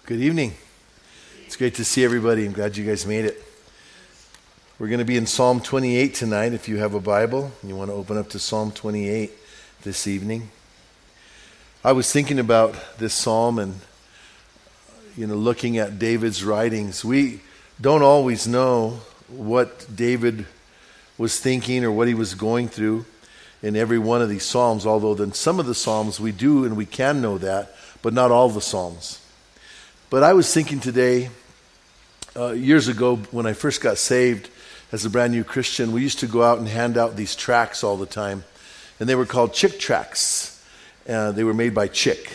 Good evening. It's great to see everybody. I'm glad you guys made it. We're going to be in Psalm 28 tonight. If you have a Bible, you want to open up to Psalm 28 this evening. I was thinking about this psalm and, looking at David's writings. We don't always know what David was thinking or what he was going through in every one of these psalms, although in some of the psalms we do and we can know that, but not all the psalms. But I was thinking today, years ago when I first got saved as a brand new Christian, we used to go out and hand out these tracts all the time. And they were called Chick tracts. They were made by Chick.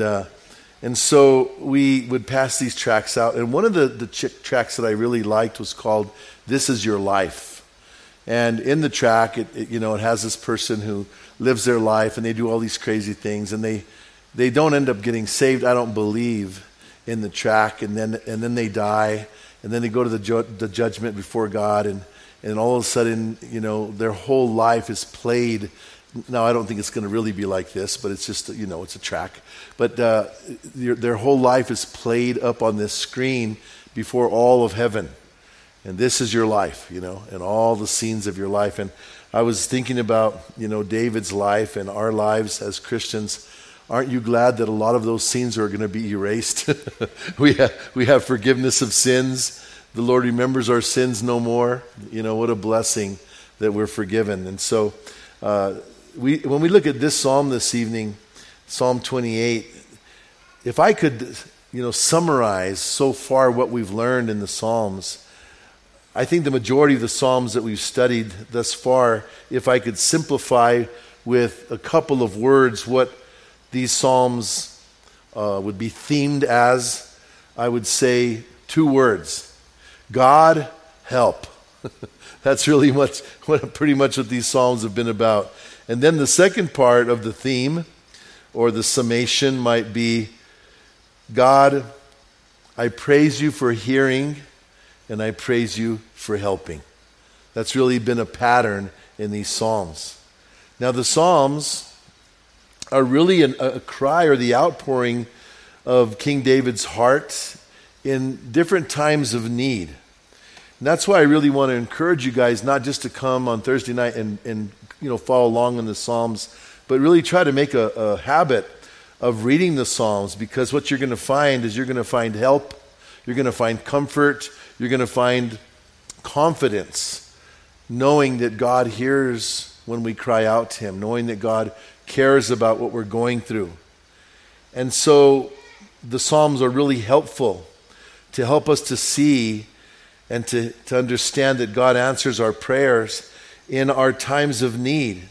And so we would pass these tracts out. And one of the Chick tracts that I really liked was called This Is Your Life. And in the tract, it has this person who lives their life and they do all these crazy things. And they don't end up getting saved, I don't believe, in the tract, and then they die, and then they go to the judgment before God, and all of a sudden, their whole life is played. Now, I don't think it's going to really be like this, but it's just, it's a tract. But their whole life is played up on this screen before all of heaven. And this is your life, and all the scenes of your life. And I was thinking about, David's life and our lives as Christians. Aren't you glad that a lot of those scenes are going to be erased? we have forgiveness of sins. The Lord remembers our sins no more. What a blessing that we're forgiven. And so when we look at this psalm this evening, Psalm 28, if I could, summarize so far what we've learned in the Psalms, I think the majority of the Psalms that we've studied thus far, if I could simplify with a couple of words what these Psalms would be themed as, I would say 2 words. God, help. That's really pretty much what these Psalms have been about. And then the second part of the theme, or the summation, might be, God, I praise you for hearing, and I praise you for helping. That's really been a pattern in these Psalms. Now the Psalms are really a cry or the outpouring of King David's heart in different times of need. And that's why I really want to encourage you guys not just to come on Thursday night and follow along in the Psalms, but really try to make a habit of reading the Psalms, because what you're going to find is you're going to find help, you're going to find comfort, you're going to find confidence, knowing that God hears when we cry out to Him, knowing that God cares about what we're going through. And so the Psalms are really helpful to help us to see and to understand that God answers our prayers in our times of need.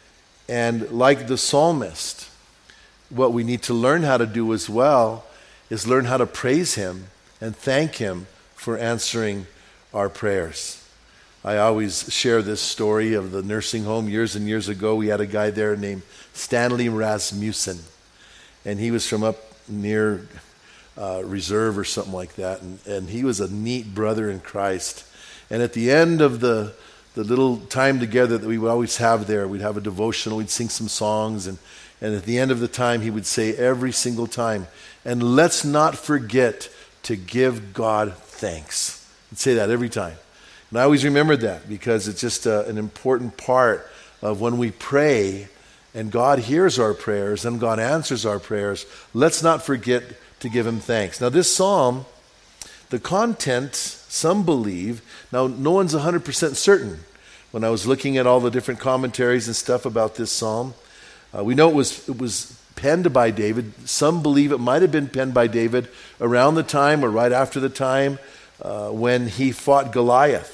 And like the psalmist, what we need to learn how to do as well is learn how to praise Him and thank Him for answering our prayers. I always share this story of the nursing home. Years and years ago, we had a guy there named Stanley Rasmussen, and he was from up near Reserve or something like that, and he was a neat brother in Christ. And at the end of the little time together that we would always have there, we'd have a devotional, we'd sing some songs, and at the end of the time, he would say every single time, and let's not forget to give God thanks. He'd say that every time. And I always remembered that because it's just an important part of when we pray and God hears our prayers and God answers our prayers. Let's not forget to give Him thanks. Now this psalm, the content, some believe, now no one's 100% certain. When I was looking at all the different commentaries and stuff about this psalm, we know it was penned by David. Some believe it might have been penned by David around the time or right after the time when he fought Goliath.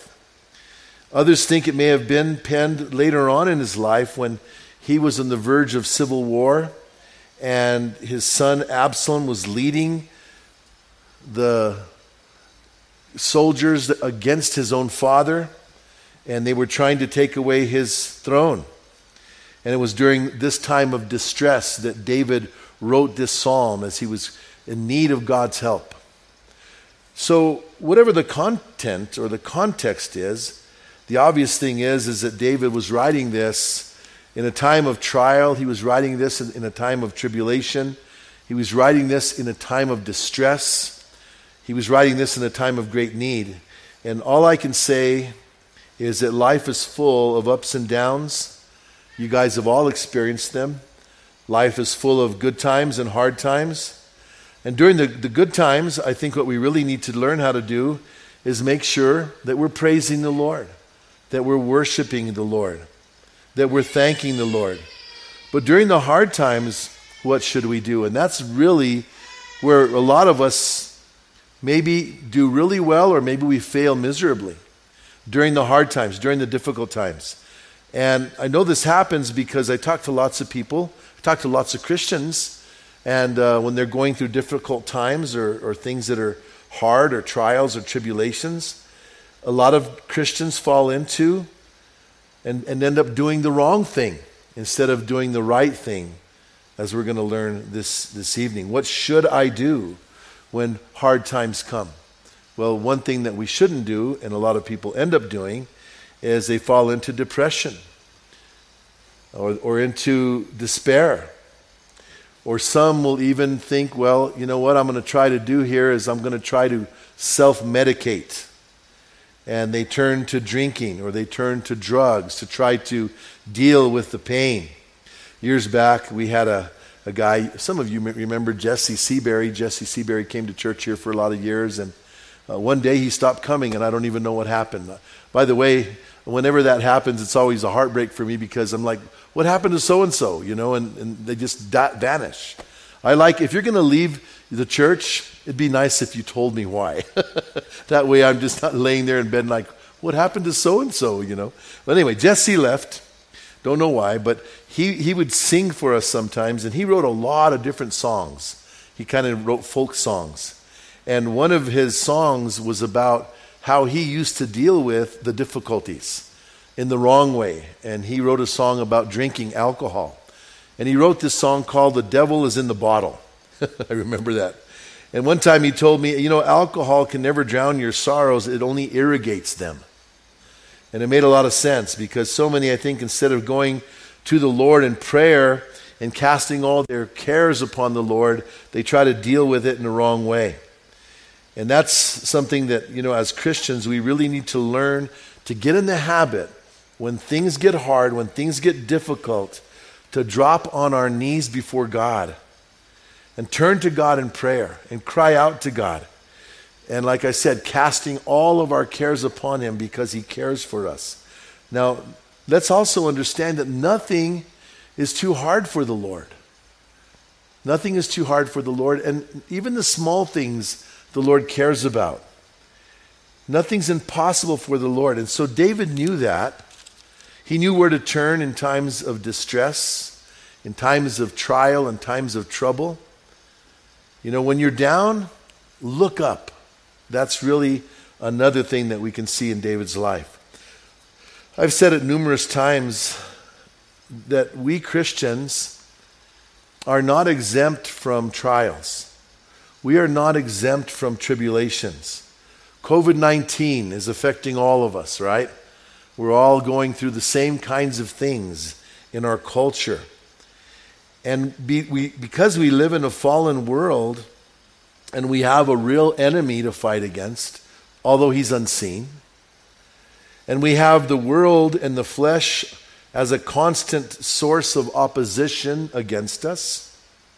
Others think it may have been penned later on in his life when he was on the verge of civil war and his son Absalom was leading the soldiers against his own father, and they were trying to take away his throne. And it was during this time of distress that David wrote this psalm as he was in need of God's help. So whatever the content or the context is, the obvious thing is that David was writing this in a time of trial. He was writing this in a time of tribulation. He was writing this in a time of distress. He was writing this in a time of great need. And all I can say is that life is full of ups and downs. You guys have all experienced them. Life is full of good times and hard times. And during the good times, I think what we really need to learn how to do is make sure that we're praising the Lord, that we're worshiping the Lord, that we're thanking the Lord. But during the hard times, what should we do? And that's really where a lot of us maybe do really well, or maybe we fail miserably during the hard times, during the difficult times. And I know this happens because I talk to lots of people, I talk to lots of Christians, and when they're going through difficult times or things that are hard or trials or tribulations, a lot of Christians fall into and end up doing the wrong thing instead of doing the right thing, as we're going to learn this evening. What should I do when hard times come? Well, one thing that we shouldn't do, and a lot of people end up doing, is they fall into depression or into despair. Or some will even think, well, you know what I'm going to try to do here is I'm going to try to self-medicate. And they turn to drinking or they turn to drugs to try to deal with the pain. Years back, we had a guy, some of you remember Jesse Seabury. Jesse Seabury came to church here for a lot of years, and one day he stopped coming, and I don't even know what happened. By the way, whenever that happens, it's always a heartbreak for me because I'm like, what happened to so-and-so, and they just vanish. If you're going to leave the church, it'd be nice if you told me why. That way I'm just not laying there in bed like, what happened to so-and-so, But anyway, Jesse left. Don't know why, but he would sing for us sometimes, and he wrote a lot of different songs. He kind of wrote folk songs. And one of his songs was about how he used to deal with the difficulties in the wrong way. And he wrote a song about drinking alcohol. And he wrote this song called "The Devil is in the Bottle." I remember that. And one time he told me, alcohol can never drown your sorrows, it only irrigates them. And it made a lot of sense because so many, I think, instead of going to the Lord in prayer and casting all their cares upon the Lord, they try to deal with it in the wrong way. And that's something that, as Christians, we really need to learn to get in the habit when things get hard, when things get difficult, to drop on our knees before God and turn to God in prayer and cry out to God. And like I said, casting all of our cares upon Him because He cares for us. Now, let's also understand that nothing is too hard for the Lord. Nothing is too hard for the Lord, and even the small things the Lord cares about. Nothing's impossible for the Lord. And so David knew that. He knew where to turn in times of distress, in times of trial, in times of trouble. When you're down, look up. That's really another thing that we can see in David's life. I've said it numerous times that we Christians are not exempt from trials. We are not exempt from tribulations. COVID-19 is affecting all of us, right? We're all going through the same kinds of things in our culture. And because we live in a fallen world and we have a real enemy to fight against, although he's unseen, and we have the world and the flesh as a constant source of opposition against us,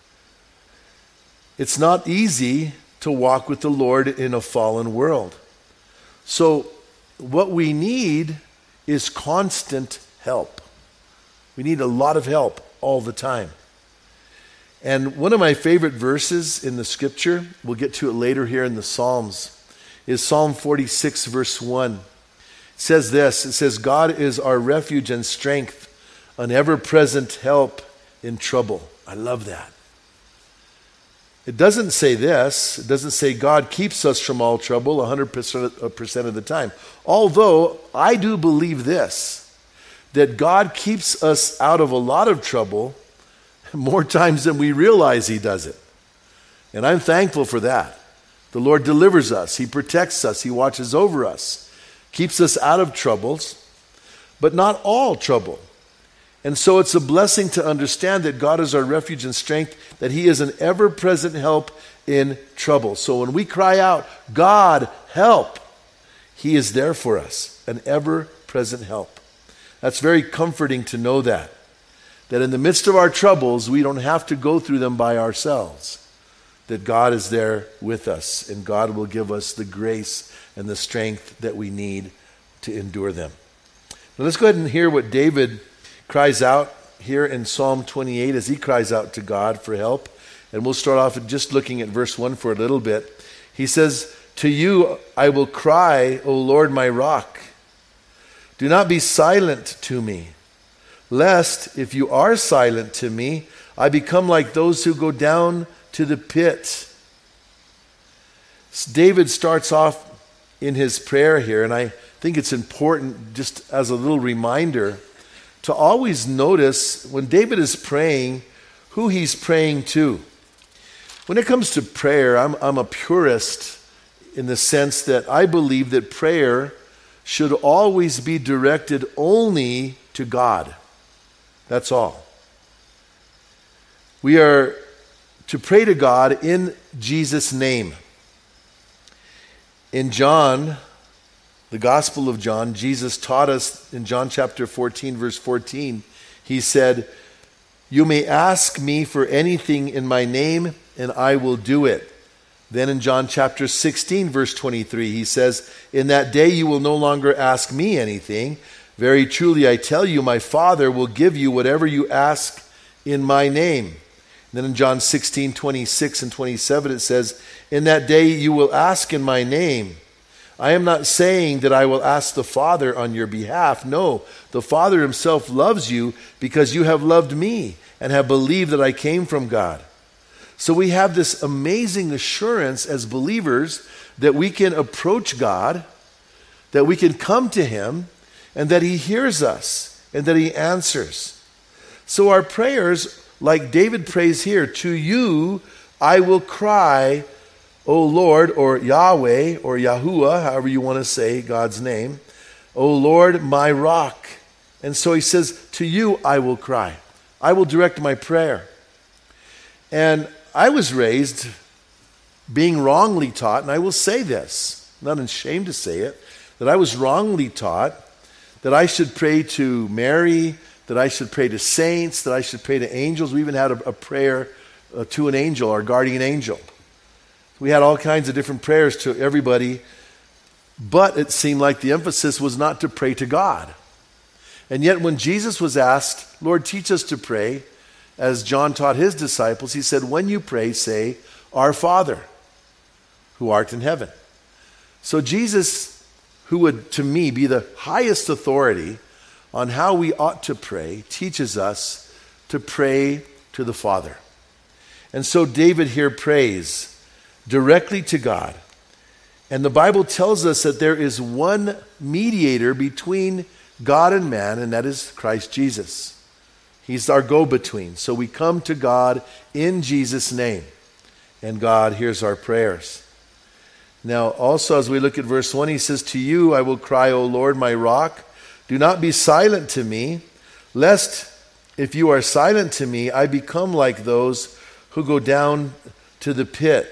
it's not easy to walk with the Lord in a fallen world. So what we need is constant help. We need a lot of help all the time. And one of my favorite verses in the scripture, we'll get to it later here in the Psalms, is Psalm 46 verse 1. It says this, it says, "God is our refuge and strength, an ever-present help in trouble." I love that. It doesn't say this. It doesn't say God keeps us from all trouble 100% of the time. Although I do believe this, that God keeps us out of a lot of trouble more times than we realize He does it. And I'm thankful for that. The Lord delivers us. He protects us. He watches over us. Keeps us out of troubles, but not all trouble. And so it's a blessing to understand that God is our refuge and strength, that he is an ever-present help in trouble. So when we cry out, God, help, he is there for us, an ever-present help. That's very comforting to know that in the midst of our troubles, we don't have to go through them by ourselves, that God is there with us, and God will give us the grace and the strength that we need to endure them. Now let's go ahead and hear what David cries out here in Psalm 28 as he cries out to God for help. And we'll start off with just looking at verse 1 for a little bit. He says, "To you I will cry, O Lord, my rock. Do not be silent to me, lest if you are silent to me, I become like those who go down to the pit." David starts off in his prayer here, and I think it's important, just as a little reminder, to always notice when David is praying, who he's praying to. When it comes to prayer, I'm a purist in the sense that I believe that prayer should always be directed only to God. That's all. We are to pray to God in Jesus' name. In John, the Gospel of John, Jesus taught us in John chapter 14, verse 14, he said, "You may ask me for anything in my name, and I will do it." Then in John chapter 16, verse 23, he says, "In that day you will no longer ask me anything. Very truly I tell you, my Father will give you whatever you ask in my name." And then in John 16, 26 and 27, it says, "In that day you will ask in my name. I am not saying that I will ask the Father on your behalf. No, the Father himself loves you because you have loved me and have believed that I came from God." So we have this amazing assurance as believers that we can approach God, that we can come to him, and that he hears us, and that he answers. So our prayers, like David prays here, "To you I will cry, O Lord," or Yahweh, or Yahuwah, however you want to say God's name, "O Lord, my rock." And so he says, "To you I will cry." I will direct my prayer. And I was raised being wrongly taught, and I will say this, not ashamed to say it, that I was wrongly taught that I should pray to Mary, that I should pray to saints, that I should pray to angels. We even had a prayer to an angel, our guardian angel. We had all kinds of different prayers to everybody, but it seemed like the emphasis was not to pray to God. And yet when Jesus was asked, "Lord, teach us to pray," as John taught his disciples, he said, "When you pray, say, 'Our Father, who art in heaven.'" So Jesus, who would to me be the highest authority on how we ought to pray, teaches us to pray to the Father. And so David here prays directly to God. And the Bible tells us that there is one mediator between God and man, and that is Christ Jesus. He's our go-between. So we come to God in Jesus' name, and God hears our prayers. Now, also as we look at verse 1, he says, "To you I will cry, O Lord, my rock. Do not be silent to me, lest if you are silent to me, I become like those who go down to the pit."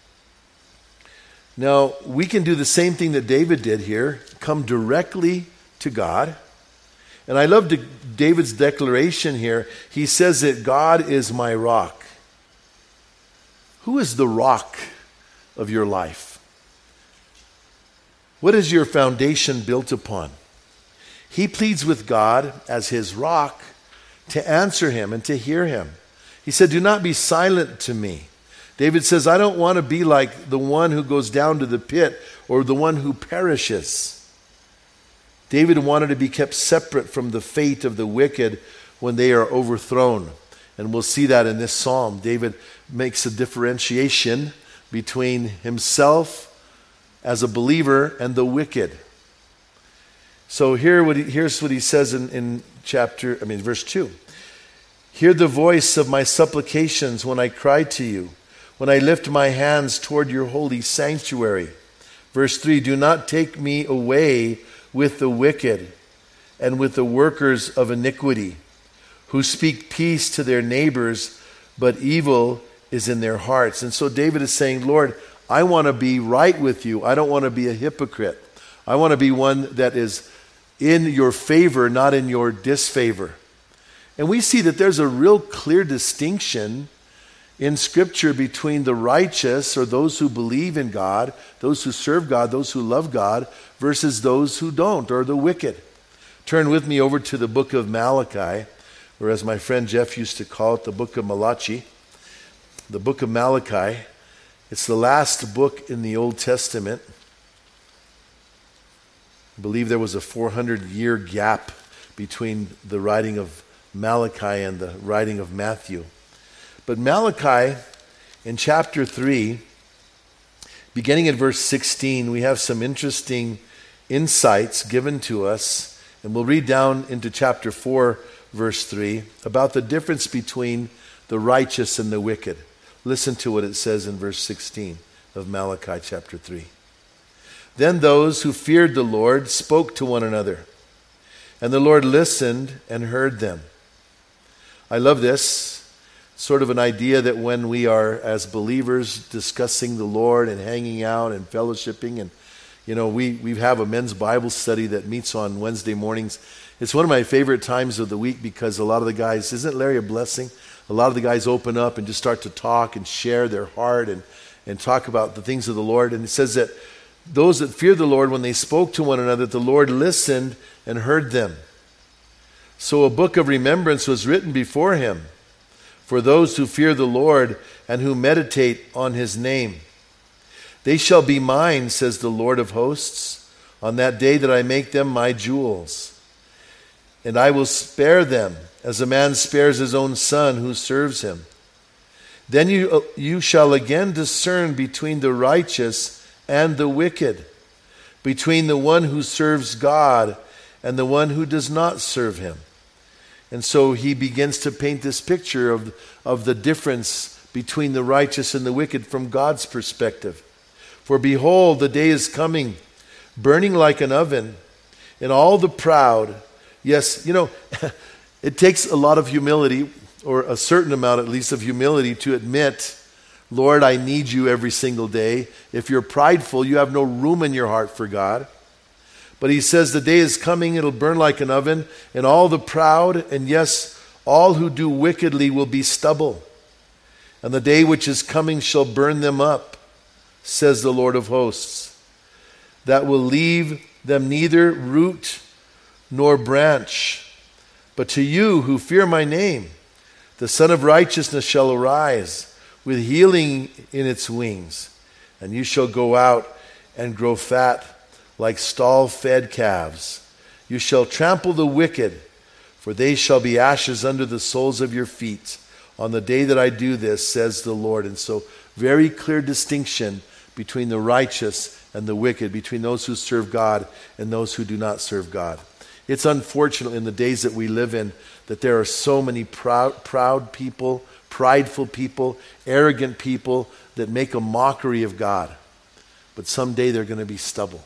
Now, we can do the same thing that David did here, come directly to God. And I love David's declaration here. He says that God is my rock. Who is the rock of your life? What is your foundation built upon? He pleads with God as his rock to answer him and to hear him. He said, "Do not be silent to me." David says, "I don't want to be like the one who goes down to the pit or the one who perishes." David wanted to be kept separate from the fate of the wicked when they are overthrown. And we'll see that in this psalm. David makes a differentiation between himself as a believer and the wicked. So here's what he says in verse 2. "Hear the voice of my supplications when I cry to you, when I lift my hands toward your holy sanctuary." Verse 3, "Do not take me away with the wicked and with the workers of iniquity, who speak peace to their neighbors, but evil is in their hearts. And so David is saying, Lord, I want to be right with you. I don't want to be a hypocrite. I want to be one that is in your favor, not in your disfavor. And we see that there's a real clear distinction in Scripture between the righteous, or those who believe in God, those who serve God, those who love God, versus those who don't, or the wicked. Turn with me over to the book of Malachi, or as my friend Jeff used to call it, the book of Malachi. The book of Malachi. It's the last book in the Old Testament. I believe there was a 400-year gap between the writing of Malachi and the writing of Matthew. But Malachi, in chapter 3, beginning at verse 16, we have some interesting insights given to us. And we'll read down into chapter 4, verse 3, about the difference between the righteous and the wicked. Listen to what it says in verse 16 of Malachi chapter 3. Then those who feared the Lord spoke to one another, and the Lord listened and heard them. I love this. Sort of an idea that when we are, as believers, discussing the Lord and hanging out and fellowshipping, and we have a men's Bible study that meets on Wednesday mornings. It's one of my favorite times of the week because a lot of the guys, isn't Larry a blessing? A lot of the guys open up and just start to talk and share their heart and talk about the things of the Lord. And it says that those that fear the Lord, when they spoke to one another, the Lord listened and heard them. So a book of remembrance was written before him for those who fear the Lord and who meditate on his name. They shall be mine, says the Lord of hosts, on that day that I make them my jewels. And I will spare them as a man spares his own son who serves him. Then you shall again discern between the righteous and the wicked, between the one who serves God and the one who does not serve him. And so he begins to paint this picture of the difference between the righteous and the wicked from God's perspective. For behold, the day is coming, burning like an oven, and all the proud. Yes, it takes a lot of humility, or a certain amount at least of humility, to admit, Lord, I need you every single day. If you're prideful, you have no room in your heart for God. But he says the day is coming, it'll burn like an oven, and all the proud, and yes, all who do wickedly will be stubble. And the day which is coming shall burn them up, says the Lord of hosts, that will leave them neither root nor branch. But to you who fear my name, the Son of Righteousness shall arise with healing in its wings, and you shall go out and grow fat like stall-fed calves. You shall trample the wicked, for they shall be ashes under the soles of your feet on the day that I do this, says the Lord. And so, very clear distinction between the righteous and the wicked, between those who serve God and those who do not serve God. It's unfortunate in the days that we live in that there are so many proud people, prideful people, arrogant people that make a mockery of God. But someday they're going to be stubble.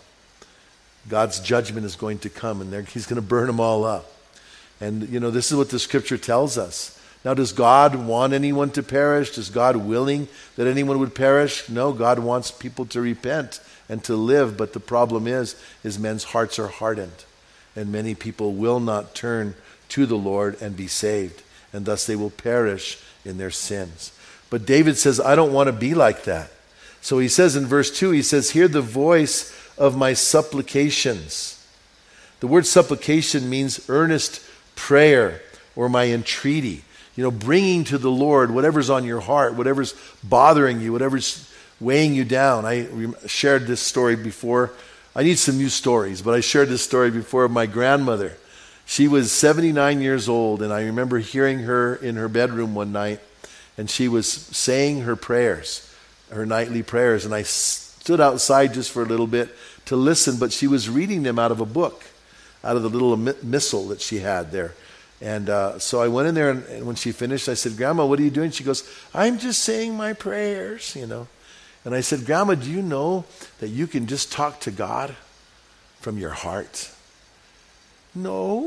God's judgment is going to come, and he's going to burn them all up. And, this is what the Scripture tells us. Now, does God want anyone to perish? Is God willing that anyone would perish? No, God wants people to repent and to live. But the problem is men's hearts are hardened. And many people will not turn to the Lord and be saved. And thus they will perish in their sins. But David says, I don't want to be like that. So he says in verse 2, he says, hear the voice of my supplications. The word supplication means earnest prayer or my entreaty. Bringing to the Lord whatever's on your heart, whatever's bothering you, whatever's weighing you down. I shared this story before. I need some new stories, but I shared this story before of my grandmother. She was 79 years old, and I remember hearing her in her bedroom one night, and she was saying her prayers, her nightly prayers, and I stood outside just for a little bit to listen, but she was reading them out of a book, out of the little missal that she had there. And so I went in there, and when she finished, I said, Grandma, what are you doing? She goes, I'm just saying my prayers, And I said, Grandma, do you know that you can just talk to God from your heart? No,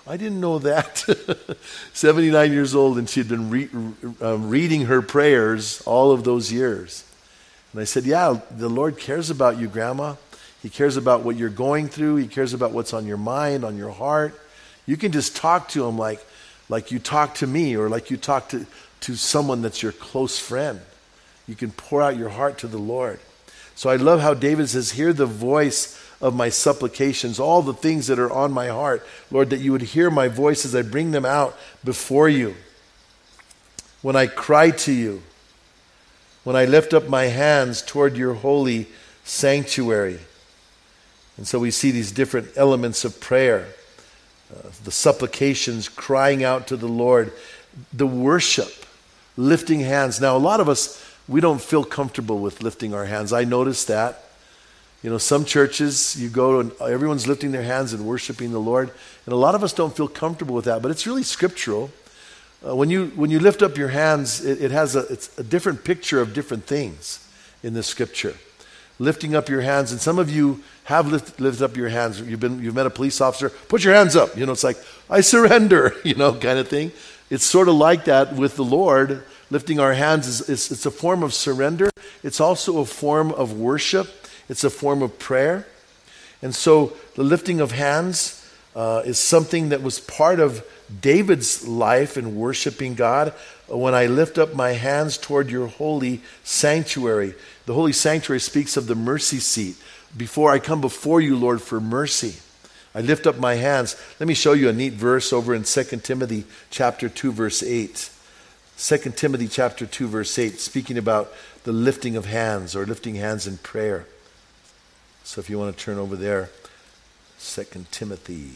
I didn't know that. 79 years old, and she had been reading her prayers all of those years. And I said, yeah, the Lord cares about you, Grandma. He cares about what you're going through. He cares about what's on your mind, on your heart. You can just talk to him like you talk to me, or like you talk to someone that's your close friend. You can pour out your heart to the Lord. So I love how David says, hear the voice of my supplications, all the things that are on my heart. Lord, that you would hear my voice as I bring them out before you. When I cry to you, when I lift up my hands toward your holy sanctuary. And so we see these different elements of prayer. The supplications, crying out to the Lord. The worship, lifting hands. Now, a lot of us, we don't feel comfortable with lifting our hands. I noticed that. You know, some churches, you go and everyone's lifting their hands and worshiping the Lord. And a lot of us don't feel comfortable with that, but it's really scriptural. When you lift up your hands, it's a different picture of different things in the scripture. Lifting up your hands, and some of you have lifted up your hands. You've met a police officer, put your hands up. You know, it's like, I surrender, kind of thing. It's sort of like that with the Lord. Lifting our hands it's a form of surrender. It's also a form of worship. It's a form of prayer. And so the lifting of hands is something that was part of David's life in worshiping God. When I lift up my hands toward your holy sanctuary. The holy sanctuary speaks of the mercy seat. Before I come before you, Lord, for mercy, I lift up my hands. Let me show you a neat verse over in 2 Timothy chapter 2, verse 8. 2 Timothy chapter 2, verse 8, speaking about the lifting of hands or lifting hands in prayer. So if you want to turn over there, 2 Timothy.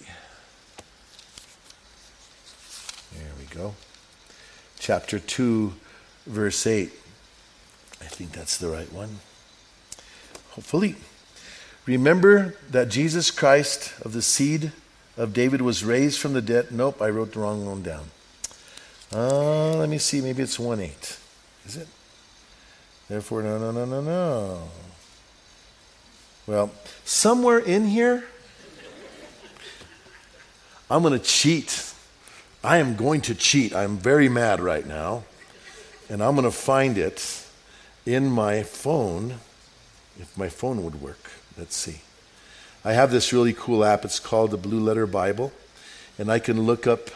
There we go. Chapter 2, verse 8. I think that's the right one. Hopefully. Remember that Jesus Christ of the seed of David was raised from the dead. Nope, I wrote the wrong one down. Let me see. Maybe it's 1:8. Is it? Therefore, no. Well, somewhere in here, I'm going to cheat. I am going to cheat. I'm very mad right now. And I'm going to find it in my phone, if my phone would work. Let's see. I have this really cool app. It's called the Blue Letter Bible. And I can look up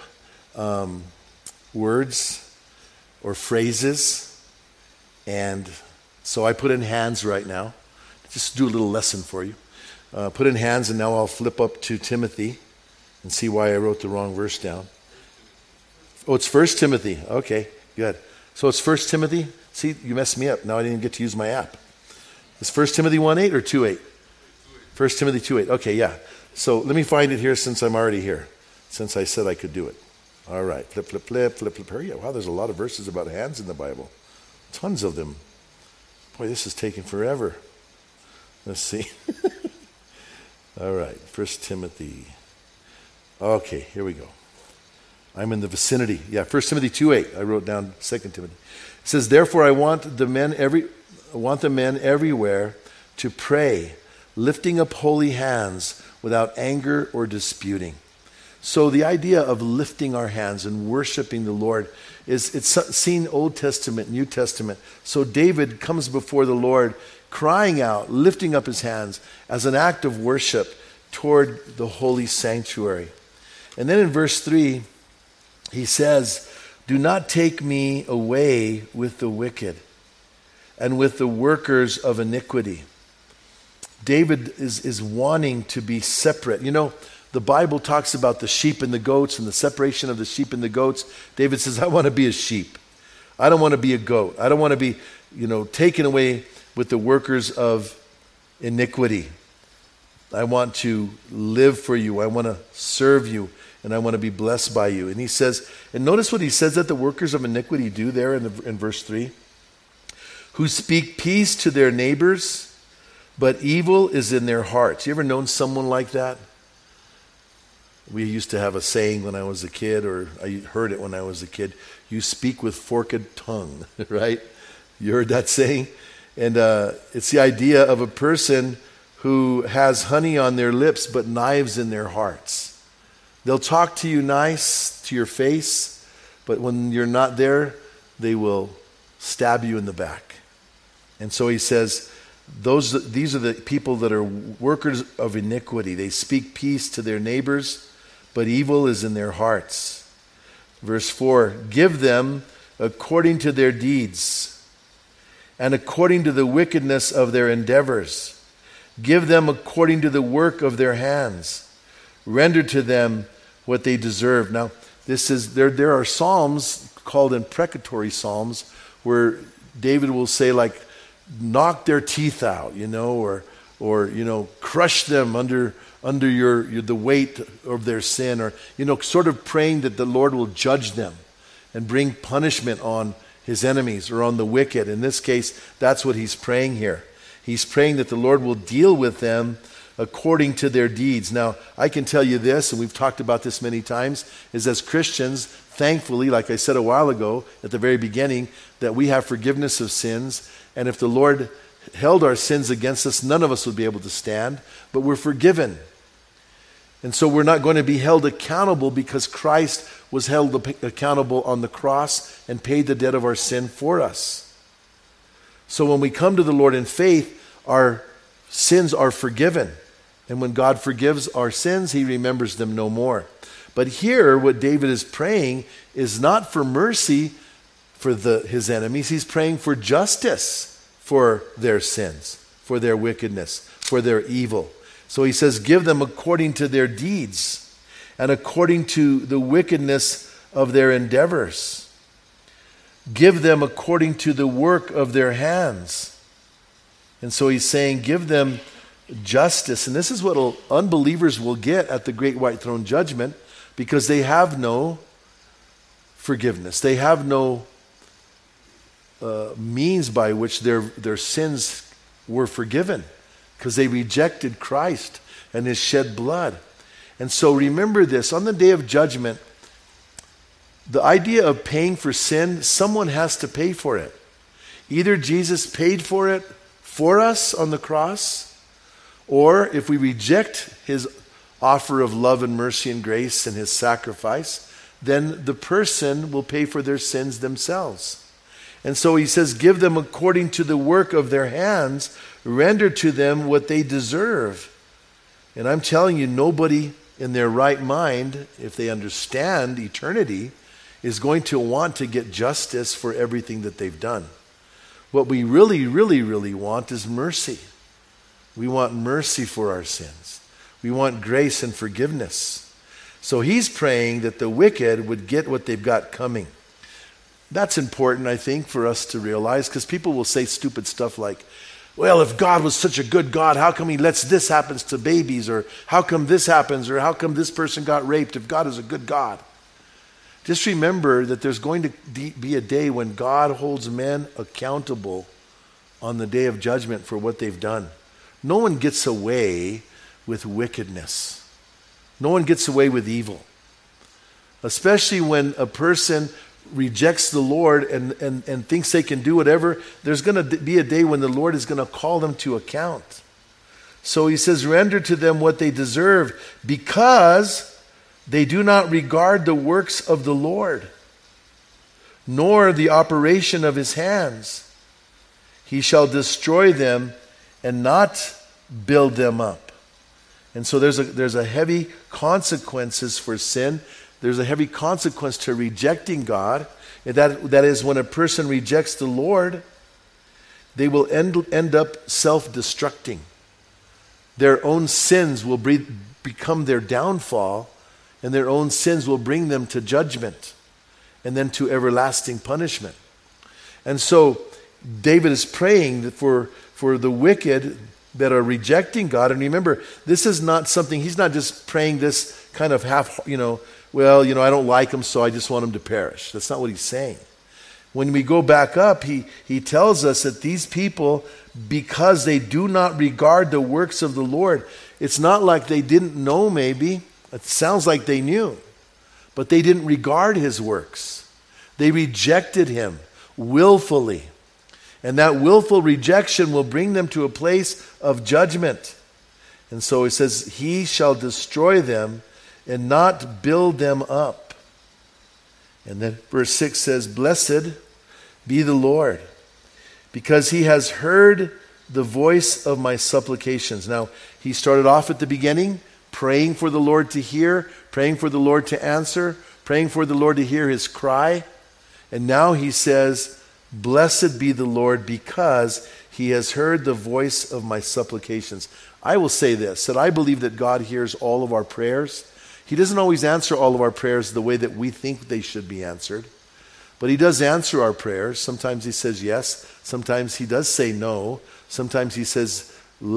words or phrases. And so I put in hands right now. Just do a little lesson for you. Put in hands, and now I'll flip up to Timothy and see why I wrote the wrong verse down. Oh, it's 1 Timothy. Okay, good. So it's 1 Timothy. See, you messed me up. Now I didn't get to use my app. Is 1 Timothy 1:8 or 2:8? 1 Timothy 2:8. Okay, yeah. So let me find it here since I'm already here, since I said I could do it. All right. Flip. Hurry up. Wow, there's a lot of verses about hands in the Bible. Tons of them. Boy, this is taking forever. Let's see. All right. 1 Timothy. Okay, here we go. I'm in the vicinity. Yeah, 1 Timothy 2:8. I wrote down 2 Timothy. It says, therefore I want the men everywhere to pray, lifting up holy hands without anger or disputing. So the idea of lifting our hands and worshiping the Lord it's seen Old Testament, New Testament. So David comes before the Lord crying out, lifting up his hands as an act of worship toward the holy sanctuary. And then in verse 3, he says, do not take me away with the wicked and with the workers of iniquity. David is wanting to be separate. You know, the Bible talks about the sheep and the goats and the separation of the sheep and the goats. David says, I want to be a sheep. I don't want to be a goat. I don't want to be, taken away with the workers of iniquity. I want to live for you. I want to serve you. And I want to be blessed by you. And he says, and notice what he says that the workers of iniquity do there in verse 3. Who speak peace to their neighbors, but evil is in their hearts. You ever known someone like that? We used to have a saying when I was a kid, or I heard it when I was a kid. You speak with forked tongue, right? You heard that saying? And it's the idea of a person who has honey on their lips, but knives in their hearts. They'll talk to you nice to your face, but when you're not there, they will stab you in the back. And so he says, these are the people that are workers of iniquity. They speak peace to their neighbors, but evil is in their hearts. Verse 4, give them according to their deeds and according to the wickedness of their endeavors. Give them according to the work of their hands. Render to them what they deserve. Now, there are psalms called imprecatory psalms where David will say, like, knock their teeth out, or crush them under the weight of their sin, or sort of praying that the Lord will judge them and bring punishment on his enemies or on the wicked. In this case, that's what he's praying here. He's praying that the Lord will deal with them according to their deeds. Now, I can tell you this, and we've talked about this many times, is as Christians, thankfully, like I said a while ago at the very beginning, that we have forgiveness of sins. And if the Lord held our sins against us, none of us would be able to stand, but we're forgiven. And so we're not going to be held accountable because Christ was held accountable on the cross and paid the debt of our sin for us. So when we come to the Lord in faith, our sins are forgiven. And when God forgives our sins, he remembers them no more. But here, what David is praying is not for mercy for his enemies. He's praying for justice for their sins, for their wickedness, for their evil. So he says, give them according to their deeds and according to the wickedness of their endeavors. Give them according to the work of their hands. And so he's saying, give them justice. And this is what unbelievers will get at the great white throne judgment, because they have no forgiveness. They have no means by which their sins were forgiven, because they rejected Christ and his shed blood. And so remember this, on the day of judgment, the idea of paying for sin, someone has to pay for it. Either Jesus paid for it for us on the cross, or if we reject his offer of love and mercy and grace and his sacrifice, then the person will pay for their sins themselves. And so he says, give them according to the work of their hands, render to them what they deserve. And I'm telling you, nobody in their right mind, if they understand eternity, is going to want to get justice for everything that they've done. What we really, really, really want is mercy. We want mercy for our sins. We want grace and forgiveness. So he's praying that the wicked would get what they've got coming. That's important, I think, for us to realize, because people will say stupid stuff like, well, if God was such a good God, how come he lets this happen to babies? Or how come this happens? Or how come this person got raped if God is a good God? Just remember that there's going to be a day when God holds men accountable on the day of judgment for what they've done. No one gets away with wickedness. No one gets away with evil. Especially when a person rejects the Lord and thinks they can do whatever, there's going to be a day when the Lord is going to call them to account. So he says, render to them what they deserve, because they do not regard the works of the Lord, nor the operation of his hands. He shall destroy them and not build them up. And so there's a heavy consequences for sin. There's a heavy consequence to rejecting God. That is, when a person rejects the Lord, they will end up self-destructing. Their own sins will become their downfall, and their own sins will bring them to judgment and then to everlasting punishment. And so David is praying for the wicked that are rejecting God. And remember, this is not something, he's not just praying this kind of half, I don't like them, so I just want them to perish. That's not what he's saying. When we go back up, he tells us that these people, because they do not regard the works of the Lord, it's not like they didn't know maybe. It sounds like they knew, but they didn't regard his works. They rejected him willfully. And that willful rejection will bring them to a place of judgment. And so he says, he shall destroy them and not build them up. And then verse 6 says, blessed be the Lord, because he has heard the voice of my supplications. Now, he started off at the beginning, praying for the Lord to hear, praying for the Lord to answer, praying for the Lord to hear his cry. And now he says, blessed be the Lord, because he has heard the voice of my supplications. I will say this, that I believe that God hears all of our prayers. He doesn't always answer all of our prayers the way that we think they should be answered. But he does answer our prayers. Sometimes he says yes. Sometimes he does say no. Sometimes he says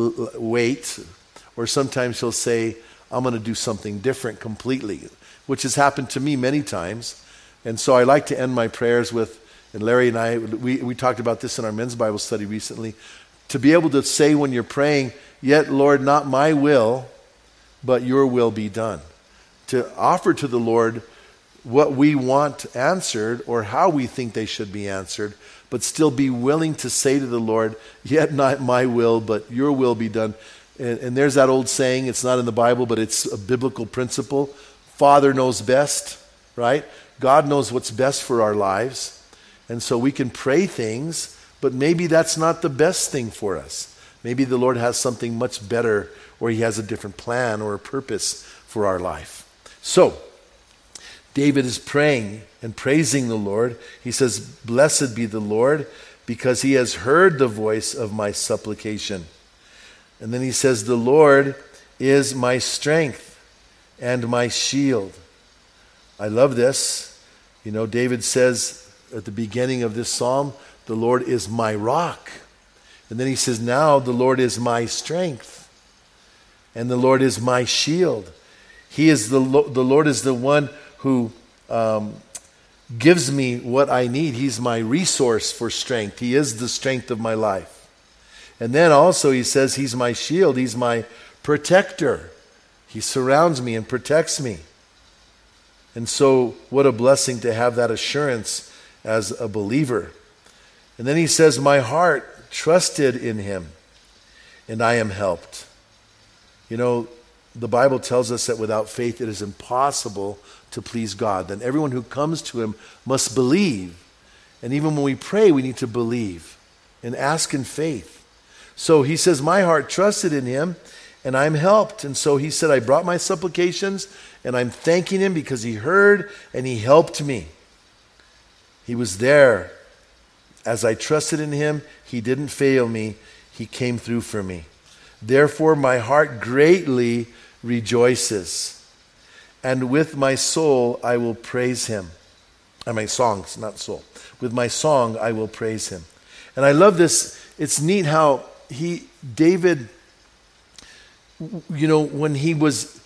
wait. Or sometimes he'll say, I'm going to do something different completely, which has happened to me many times. And so I like to end my prayers with, and Larry and I, we talked about this in our men's Bible study recently, to be able to say when you're praying, yet Lord, not my will, but your will be done. To offer to the Lord what we want answered or how we think they should be answered, but still be willing to say to the Lord, yet not my will, but your will be done. And there's that old saying, it's not in the Bible, but it's a biblical principle. Father knows best, right? God knows what's best for our lives. And so we can pray things, but maybe that's not the best thing for us. Maybe the Lord has something much better, or he has a different plan or a purpose for our life. So, David is praying and praising the Lord. He says, blessed be the Lord, because he has heard the voice of my supplication. And then he says, the Lord is my strength and my shield. I love this. You know, David says at the beginning of this psalm, the Lord is my rock. And then he says, now the Lord is my strength and the Lord is my shield. He is the Lord is the one who gives me what I need. He's my resource for strength. He is the strength of my life. And then also he says he's my shield. He's my protector. He surrounds me and protects me. And so what a blessing to have that assurance as a believer. And then he says, my heart trusted in him, and I am helped. You know, the Bible tells us that without faith it is impossible to please God. Then everyone who comes to him must believe. And even when we pray, we need to believe and ask in faith. So he says, my heart trusted in him, and I'm helped. And so he said, I brought my supplications, and I'm thanking him because he heard and he helped me. He was there. As I trusted in him, he didn't fail me. He came through for me. Therefore, my heart greatly rejoices, and with my soul I will praise him. And my songs, not soul. With my song I will praise him. And I love this. It's neat how David, you know, when he was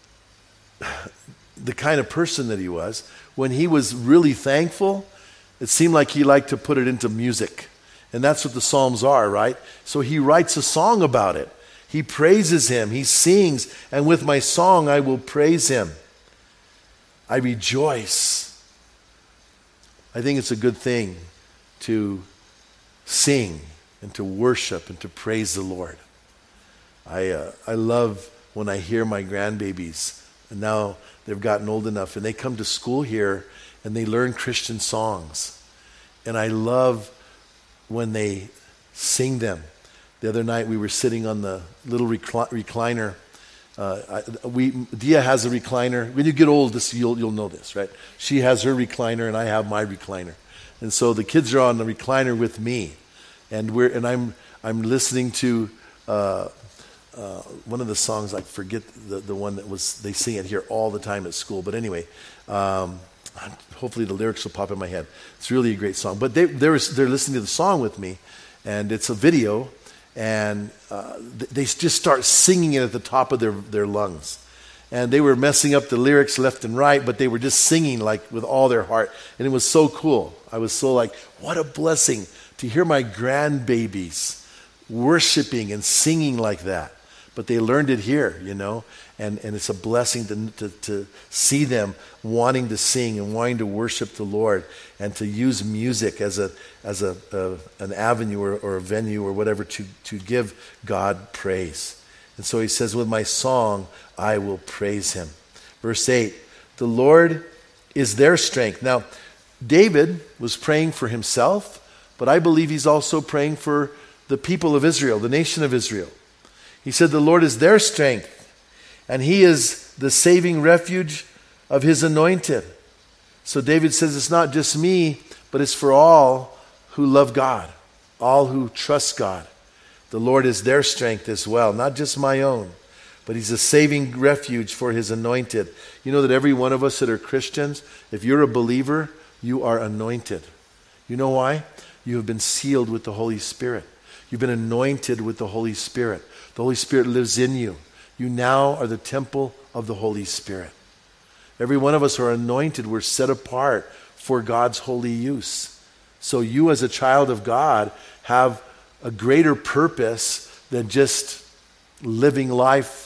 the kind of person that he was, when he was really thankful, it seemed like he liked to put it into music. And that's what the Psalms are, right? So he writes a song about it. He praises him. He sings, and with my song I will praise him. I rejoice. I think it's a good thing to sing and to worship and to praise the Lord. I love when I hear my grandbabies, and now they've gotten old enough, and they come to school here and they learn Christian songs. And I love when they sing them. The other night we were sitting on the little recliner. Dia has a recliner. When you get old, you'll know this, right? She has her recliner and I have my recliner. And so the kids are on the recliner with me. And I'm listening to one of the songs. I forget the one that was, they sing it here all the time at school. But anyway, hopefully the lyrics will pop in my head. It's really a great song. But they're listening to the song with me, and it's a video, and they just start singing it at the top of their lungs. And they were messing up the lyrics left and right, but they were just singing like with all their heart. And it was so cool. I was so like, what a blessing to hear my grandbabies worshiping and singing like that. But they learned it here, you know, and it's a blessing to see them wanting to sing and wanting to worship the Lord and to use music as an avenue or a venue or whatever to give God praise. And so he says, with my song, I will praise him. Verse 8, the Lord is their strength. Now, David was praying for himself, but I believe he's also praying for the people of Israel, the nation of Israel. He said the Lord is their strength, and he is the saving refuge of his anointed. So David says it's not just me, but it's for all who love God, all who trust God. The Lord is their strength as well, not just my own, but he's a saving refuge for his anointed. You know that every one of us that are Christians, if you're a believer, you are anointed. You know why? You have been sealed with the Holy Spirit. You've been anointed with the Holy Spirit. The Holy Spirit lives in you. You now are the temple of the Holy Spirit. Every one of us are anointed. We're set apart for God's holy use. So you as a child of God have a greater purpose than just living life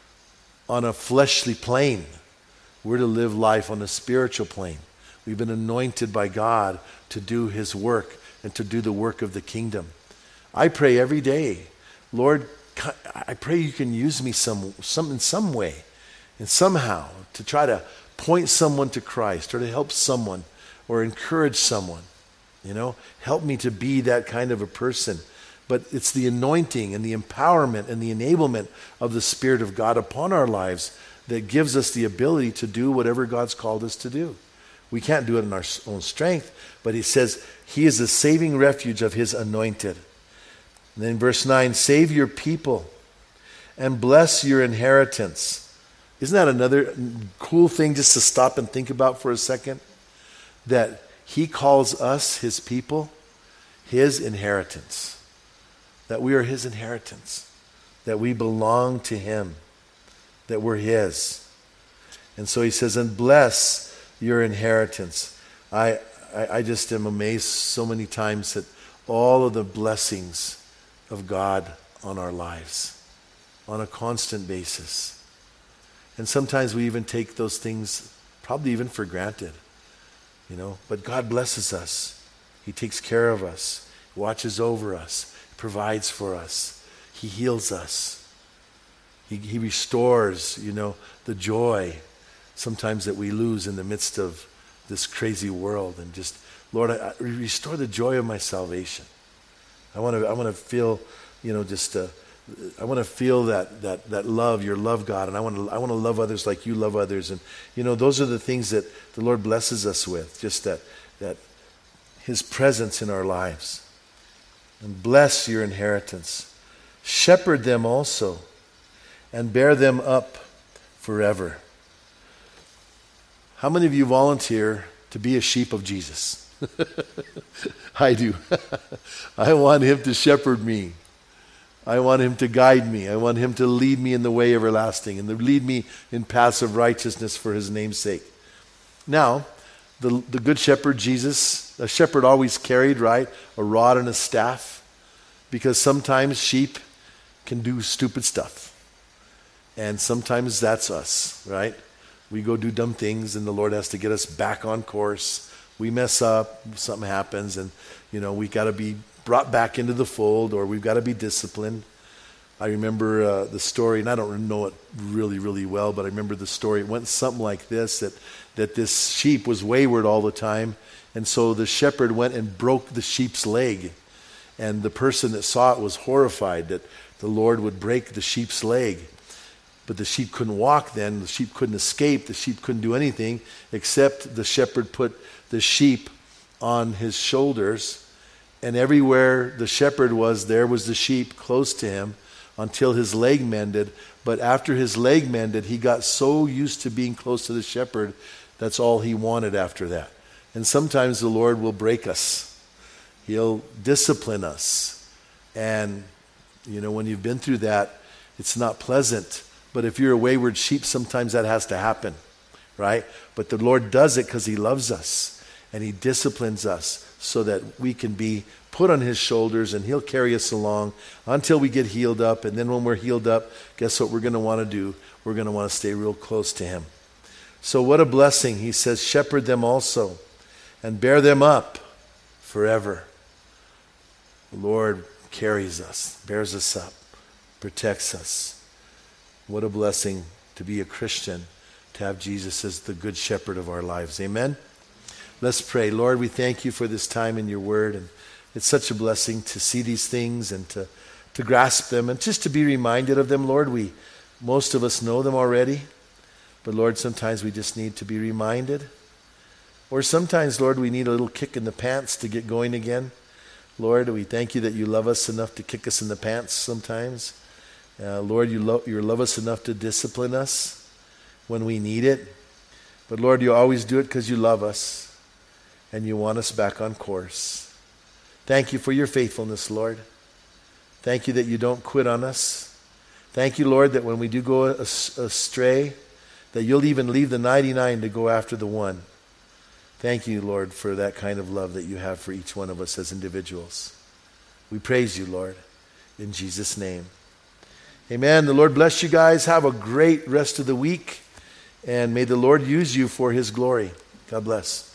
on a fleshly plane. We're to live life on a spiritual plane. We've been anointed by God to do his work and to do the work of the kingdom. I pray every day, Lord, I pray you can use me in some way and somehow to try to point someone to Christ or to help someone or encourage someone. You know, help me to be that kind of a person. But it's the anointing and the empowerment and the enablement of the Spirit of God upon our lives that gives us the ability to do whatever God's called us to do. We can't do it in our own strength, but he says he is the saving refuge of his anointed. And then verse 9, save your people and bless your inheritance. Isn't that another cool thing just to stop and think about for a second? That he calls us, his people, his inheritance. That we are his inheritance. That we belong to him. That we're his. And so he says, and bless your inheritance. I just am amazed so many times at all of the blessings of God on our lives on a constant basis. And sometimes we even take those things probably even for granted, you know, but God blesses us. He takes care of us, watches over us, provides for us. He heals us. He restores, you know, the joy sometimes that we lose in the midst of this crazy world. And just, Lord, I restore the joy of my salvation. I want to feel, you know, just I want to feel that love, your love, God, and I want to love others like you love others. And you know, those are the things that the Lord blesses us with, just that his presence in our lives. And bless your inheritance. Shepherd them also, and bear them up forever. How many of you volunteer to be a sheep of Jesus? I do. I want him to shepherd me. I want him to guide me. I want him to lead me in the way everlasting and to lead me in paths of righteousness for his name's sake. Now, the good shepherd, Jesus, a shepherd always carried, right, a rod and a staff, because sometimes sheep can do stupid stuff. And sometimes that's us, right? We go do dumb things and the Lord has to get us back on course. We mess up, something happens, and you know, we got to be brought back into the fold, or we've got to be disciplined. I remember the story, and I don't know it really, really well, but I remember the story. It went something like this, that this sheep was wayward all the time, and so the shepherd went and broke the sheep's leg. And the person that saw it was horrified that the Lord would break the sheep's leg. But the sheep couldn't walk then, the sheep couldn't escape, the sheep couldn't do anything, except the shepherd put the sheep on his shoulders, and everywhere the shepherd was, there was the sheep close to him until his leg mended. But after his leg mended, he got so used to being close to the shepherd, that's all he wanted after that. And sometimes the Lord will break us. He'll discipline us. And, you know, when you've been through that, it's not pleasant. But if you're a wayward sheep, sometimes that has to happen, right? But the Lord does it because he loves us. And he disciplines us so that we can be put on his shoulders and he'll carry us along until we get healed up. And then when we're healed up, guess what we're going to want to do? We're going to want to stay real close to him. So what a blessing. He says, shepherd them also and bear them up forever. The Lord carries us, bears us up, protects us. What a blessing to be a Christian, to have Jesus as the good shepherd of our lives. Amen? Let's pray. Lord, we thank you for this time in your word. And it's such a blessing to see these things and to grasp them and just to be reminded of them. Lord, most of us know them already. But Lord, sometimes we just need to be reminded. Or sometimes, Lord, we need a little kick in the pants to get going again. Lord, we thank you that you love us enough to kick us in the pants sometimes. Lord, you love us enough to discipline us when we need it. But Lord, you always do it because you love us and you want us back on course. Thank you for your faithfulness, Lord. Thank you that you don't quit on us. Thank you, Lord, that when we do go astray, that you'll even leave the 99 to go after the one. Thank you, Lord, for that kind of love that you have for each one of us as individuals. We praise you, Lord, in Jesus' name. Amen. The Lord bless you guys. Have a great rest of the week, and may the Lord use you for his glory. God bless.